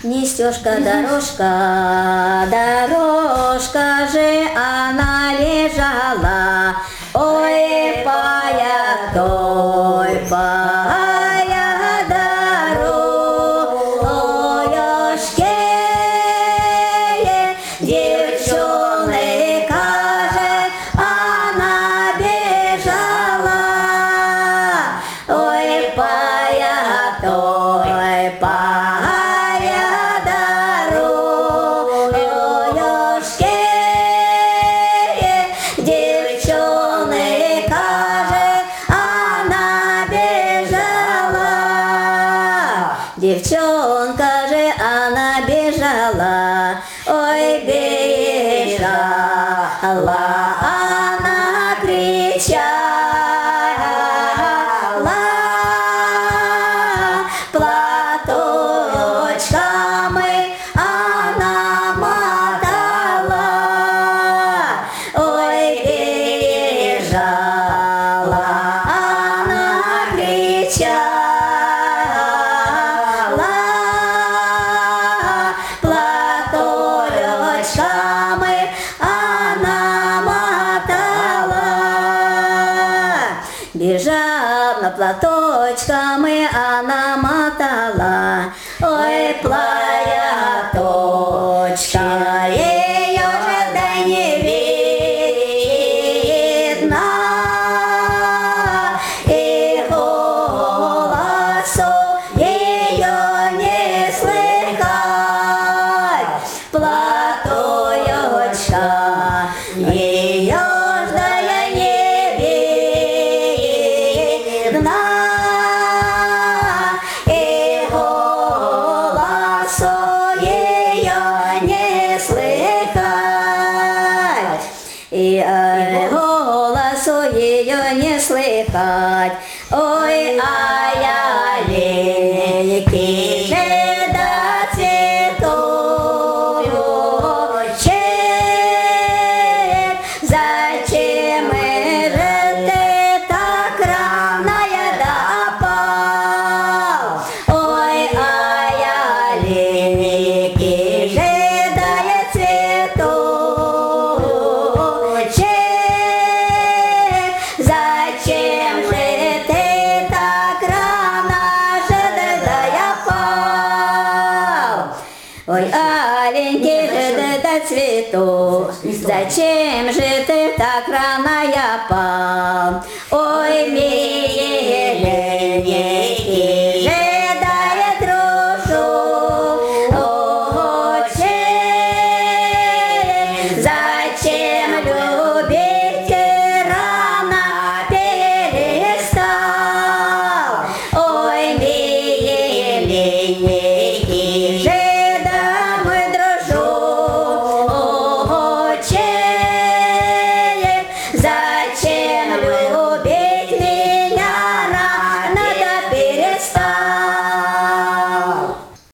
Не стежка, дорожка, дорожка же она лежала, ой, пая той, пая дорожке, девчонка же она бежала, ой, пая той, пая дорожке, девчонка же она бежала, девчонка же она бежала, ой, бежала она, кричала, платочками она мотала, ой, бежала она, кричала, платочками она мотала, бежала платочками она мотала, ой, платочка, ее же да не видно, и голосу ее не слыхать, платочка, ее ж да не видно, и голосу ее не слыхать, и голосу ее не слыхать, ой, а я ленький же до цветочек, зачем же ты так рано допал, ой, а я ленький же до цветочек, зачем же ты так рано же допал, ой, аленький же до цвету, зачем же ты так рано пал, ой, милый